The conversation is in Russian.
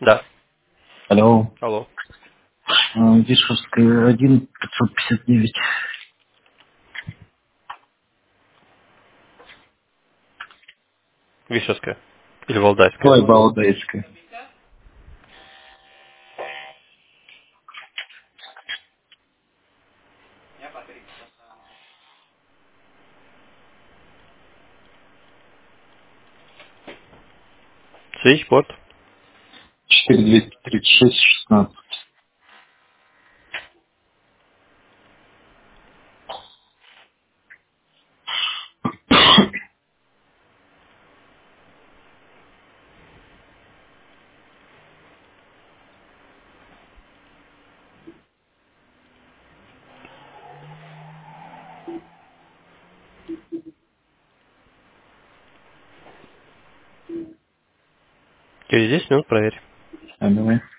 Да. Алло. Алло. Вишевская, 1, 559. Вишевская. Или Валдайская. Ой, Балдайская. Свечпорт. 4236, 16. Через 10 минут проверь. Давай.